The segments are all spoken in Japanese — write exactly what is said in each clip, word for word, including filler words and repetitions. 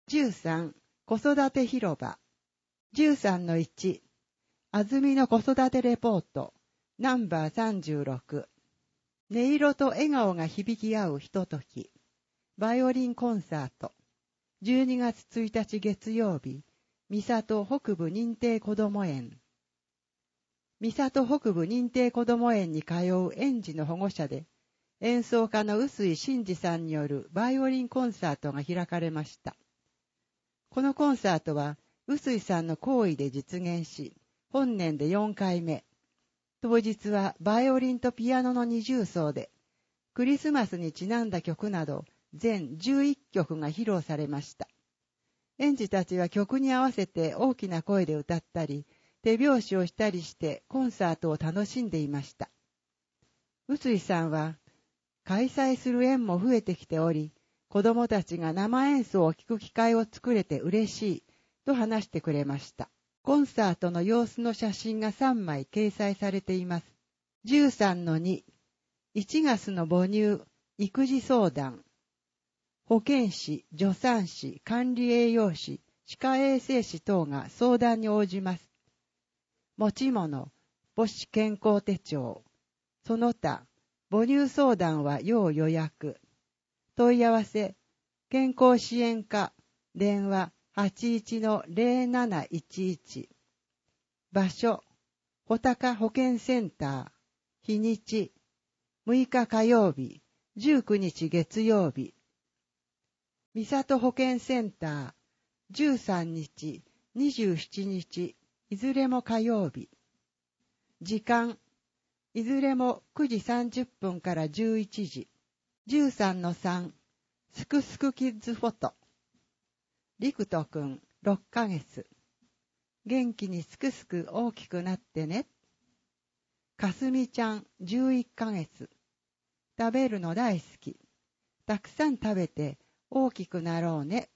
じゅうさん、子育て広場。じゅうさんのいち、あずみの子育てレポート、ナンバーさんじゅうろく。音色と笑顔が響き合うひととき。バイオリンコンサート。じゅうにがつついたち月曜日、三郷北部認定こども園。三郷北部認定こども園に通う園児の保護者で、演奏家の臼井真二さんによるバイオリンコンサートが開かれました。このコンサートは、臼井さんの好意で実現し、本年でよんかいめ。当日はバイオリンとピアノの二重奏で、クリスマスにちなんだ曲など、全じゅういっきょくが披露されました。園児たちは曲に合わせて大きな声で歌ったり、手拍子をしたりしてコンサートを楽しんでいました。臼井さんは、開催する園も増えてきており、子供たちが生演奏を聴く機会を作れて嬉しいと話してくれました。コンサートの様子の写真がさんまい掲載されています。じゅうさんのに、いちがつの母乳、育児相談。保健師、助産師、管理栄養士、歯科衛生士等が相談に応じます。持ち物、母子健康手帳。その他、母乳相談は要予約。問い合わせ、健康支援課、電話 はちいちのゼロなないちいち。場所、穂高保健センター。日にち、むいか火曜日、じゅうくにち月曜日。三郷保健センター、じゅうさんにち、にじゅうしちにち、いずれも火曜日。時間、いずれもくじさんじゅっぷんからじゅういちじ。じゅうさんのさん、すくすくキッズフォト。りくとくん、ろっかげつ。元気にすくすく大きくなってね。かすみちゃん、じゅういっかげつ。食べるの大好き。たくさん食べて大きくなろうね。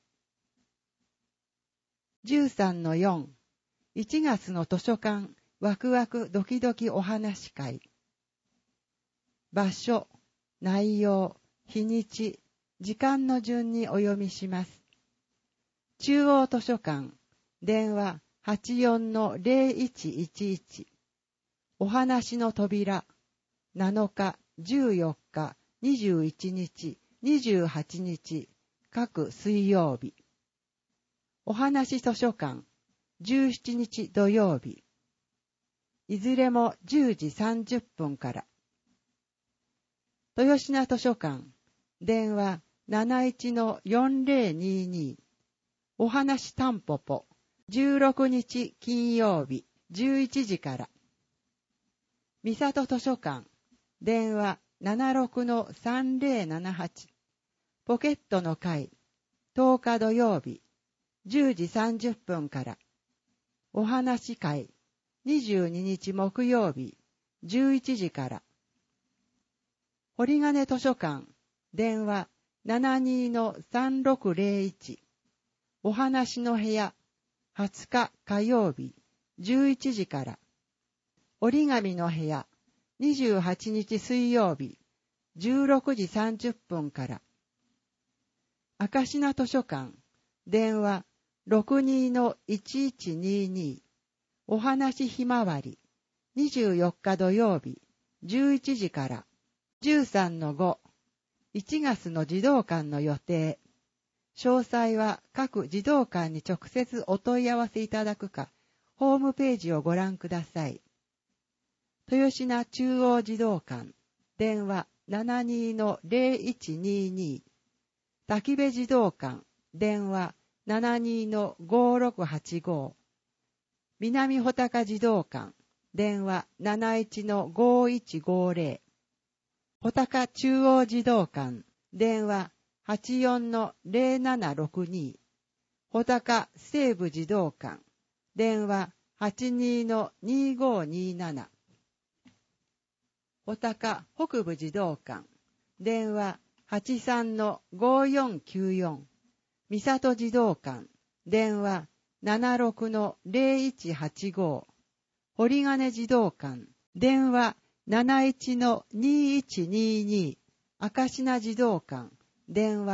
じゅうさんのよん、いちがつの図書館ワクワクドキドキお話会。場所、内容、日にち、時間の順にお読みします。中央図書館、電話 はちよんのゼロいちいちいち。お話の扉、なのか、じゅうよっか、にじゅういちにち、にじゅうはちにち、各水曜日。お話図書館、じゅうしちにち土曜日。いずれもじゅうじさんじゅっぷんから。豊品図書館、電話 なないちのよんゼロにに。お話たんぽぽ、じゅうろくにち金曜日、じゅういちじから。三郷図書館、電話 ななろくのさんゼロななはち。ポケットの会、とおか土曜日、じゅうじさんじゅっぷんから。お話会、にじゅうににち木曜日、じゅういちじから。堀金図書館、電話 ななにのさんろくゼロいち。お話の部屋、はつか火曜日、じゅういちじから。折り紙の部屋、にじゅうはちにち水曜日、じゅうろくじさんじゅっぷんから。明科図書館、電話 ろくにのいちいちにに。お話ひまわり、にじゅうよっか土曜日、じゅういちじから。じゅうさんのご、いちがつの児童館の予定。詳細は各児童館に直接お問い合わせいただくか、ホームページをご覧ください。豊品中央児童館、電話 ななにのゼロいちにに。滝部児童館、電話 ななにのごろくはちご。南穂高児童館、電話 なないちのごいちごゼロ。穂高中央児童館、電話 はちよんのゼロななろくに。穂高西部児童館、電話 はちにのにごになな。穂高北部児童館、電話 はちさんのごよんきゅうよん。三郷児童館、電話 ななろくのゼロいちはちご。堀金児童館、電話 なないちのにいちにに。明科児童館、電話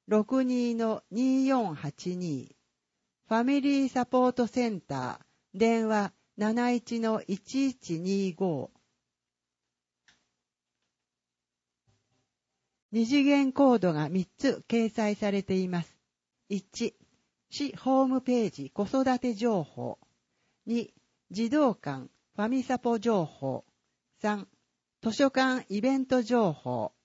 ろくにー にーよんはちに、ファミリーサポートセンター、電話 なないち いちいちにご。二次元コードがみっつ掲載されています。いち、市ホームページ子育て情報。に、児童館ファミサポ情報。さん、図書館イベント情報。